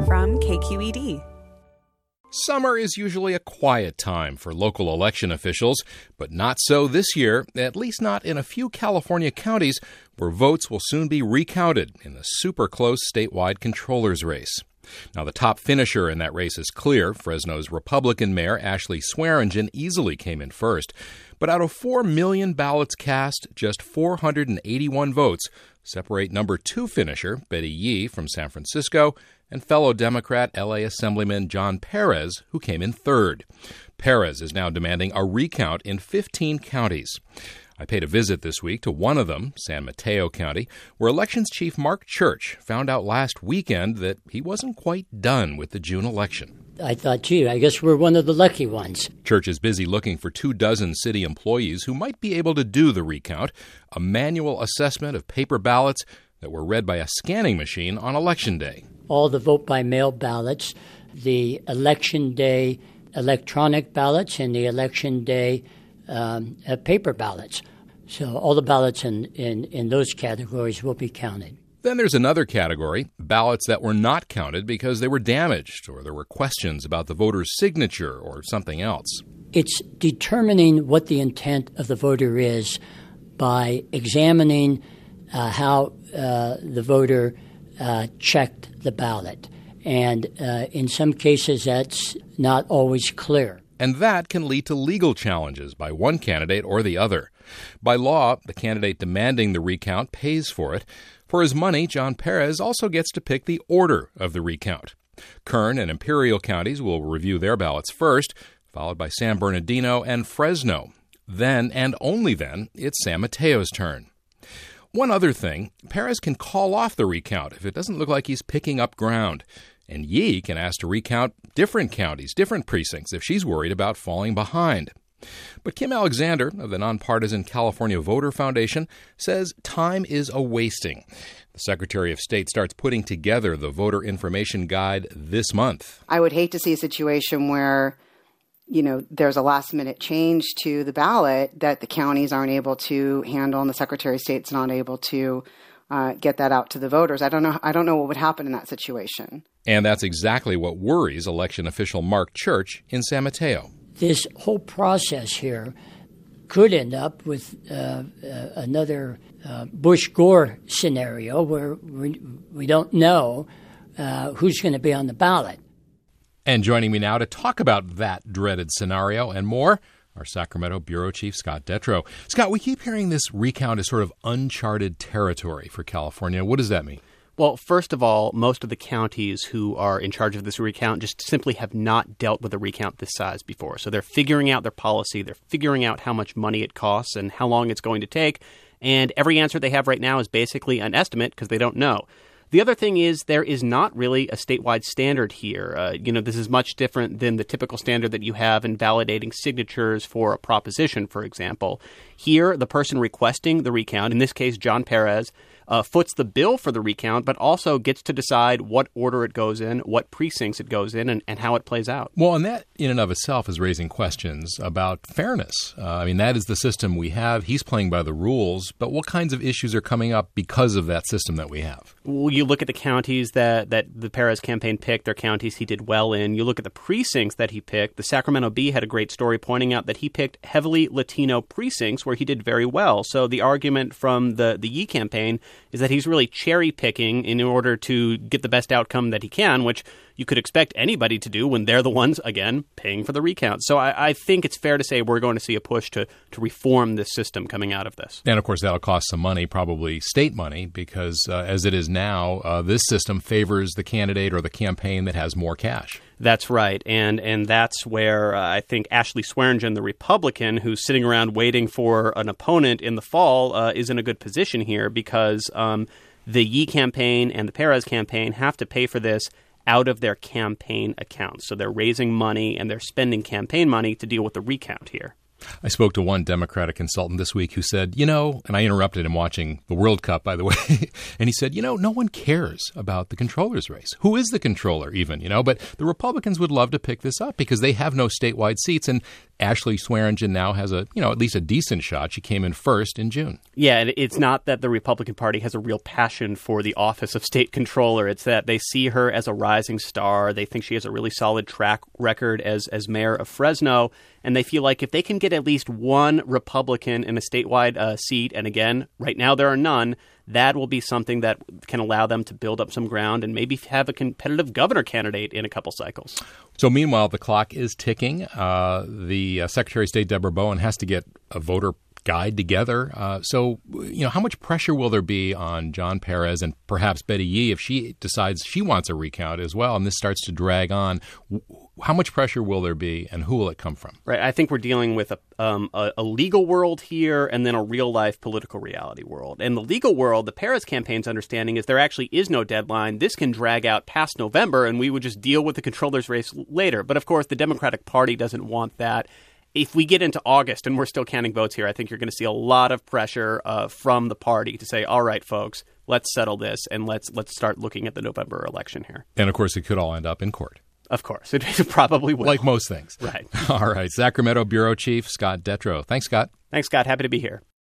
from KQED. Summer is usually a quiet time for local election officials, but not so this year, at least not in a few California counties where votes will soon be recounted in the super close statewide controller's race. Now, the top finisher in that race is clear. Fresno's Republican Mayor Ashley Swearingen easily came in first. But out of 4 million ballots cast, just 481 votes separate number 2 finisher Betty Yee from San Francisco and fellow Democrat L.A. Assemblyman John Perez, who came in third. Perez is now demanding a recount in 15 counties. I paid a visit this week to one of them, San Mateo County, where Elections Chief Mark Church found out last weekend that he wasn't quite done with the June election. I thought, I guess we're one of the lucky ones. Church is busy looking for 24 city employees who might be able to do the recount, a manual assessment of paper ballots that were read by a scanning machine on Election Day. All the vote-by-mail ballots, the Election Day electronic ballots, and the Election Day paper ballots. So all the ballots in those categories will be counted. Then there's another category, ballots that were not counted because they were damaged or there were questions about the voter's signature or something else. It's determining what the intent of the voter is by examining how the voter checked the ballot. And in some cases, that's not always clear. And that can lead to legal challenges by one candidate or the other. By law, the candidate demanding the recount pays for it. For his money, John Perez also gets to pick the order of the recount. Kern and Imperial counties will review their ballots first, followed by San Bernardino and Fresno. Then, and only then, it's San Mateo's turn. One other thing, Perez can call off the recount if it doesn't look like he's picking up ground. And Yee can ask to recount different counties, different precincts, if she's worried about falling behind. But Kim Alexander of the nonpartisan California Voter Foundation says time is a-wasting. The Secretary of State starts putting together the voter information guide this month. I would hate to see a situation where, there's a last-minute change to the ballot that the counties aren't able to handle and the Secretary of State's not able to get that out to the voters. I don't know what would happen in that situation. And that's exactly what worries election official Mark Church in San Mateo. This whole process here could end up with another Bush-Gore scenario where we don't know who's going to be on the ballot. And joining me now to talk about that dreaded scenario and more, our Sacramento Bureau Chief, Scott Detrow. Scott, we keep hearing this recount as sort of uncharted territory for California. What does that mean? Well, first of all, most of the counties who are in charge of this recount just simply have not dealt with a recount this size before. So they're figuring out their policy. They're figuring out how much money it costs and how long it's going to take. And every answer they have right now is basically an estimate because they don't know. The other thing is there is not really a statewide standard here. This is much different than the typical standard that you have in validating signatures for a proposition, for example. Here, the person requesting the recount, in this case, John Perez, foots the bill for the recount, but also gets to decide what order it goes in, what precincts it goes in, and how it plays out. Well, and that in and of itself is raising questions about fairness. That is the system we have. He's playing by the rules, but what kinds of issues are coming up because of that system that we have? Well, you look at the counties that the Perez campaign picked, they're counties he did well in. You look at the precincts that he picked. The Sacramento Bee had a great story pointing out that he picked heavily Latino precincts where he did very well. So the argument from the Yee campaign is that he's really cherry-picking in order to get the best outcome that he can, which you could expect anybody to do when they're the ones, again, paying for the recount. So I think it's fair to say we're going to see a push to reform this system coming out of this. And, of course, that'll cost some money, probably state money, because as it is now, this system favors the candidate or the campaign that has more cash. That's right. And that's where I think Ashley Swearingen, the Republican, who's sitting around waiting for an opponent in the fall, is in a good position here because the Yee campaign and the Perez campaign have to pay for this out of their campaign accounts. So they're raising money and they're spending campaign money to deal with the recount here. I spoke to one Democratic consultant this week who said, and I interrupted him watching the World Cup, by the way, and he said, no one cares about the controller's race. Who is the controller even, But the Republicans would love to pick this up because they have no statewide seats, and Ashley Swearingen now has at least a decent shot. She came in first in June. Yeah, it's not that the Republican Party has a real passion for the office of state controller. It's that they see her as a rising star. They think she has a really solid track record as mayor of Fresno. And they feel like if they can get at least one Republican in a statewide seat, and again, right now there are none, that will be something that can allow them to build up some ground and maybe have a competitive governor candidate in a couple cycles. So meanwhile, the clock is ticking. The Secretary of State, Deborah Bowen, has to get a voter guide together. So how much pressure will there be on John Perez and perhaps Betty Yee if she decides she wants a recount as well and this starts to drag on? How much pressure will there be, and who will it come from? Right. I think we're dealing with a legal world here and then a real-life political reality world. In the legal world, the Perez campaign's understanding is there actually is no deadline. This can drag out past November, and we would just deal with the controller's race later. But, of course, the Democratic Party doesn't want that. If we get into August and we're still counting votes here, I think you're going to see a lot of pressure from the party to say, all right, folks, let's settle this and let's start looking at the November election here. And, of course, it could all end up in court. Of course. It probably will. Like most things. Right. All right. Sacramento Bureau Chief Scott Detrow. Thanks, Scott. Thanks, Scott. Happy to be here.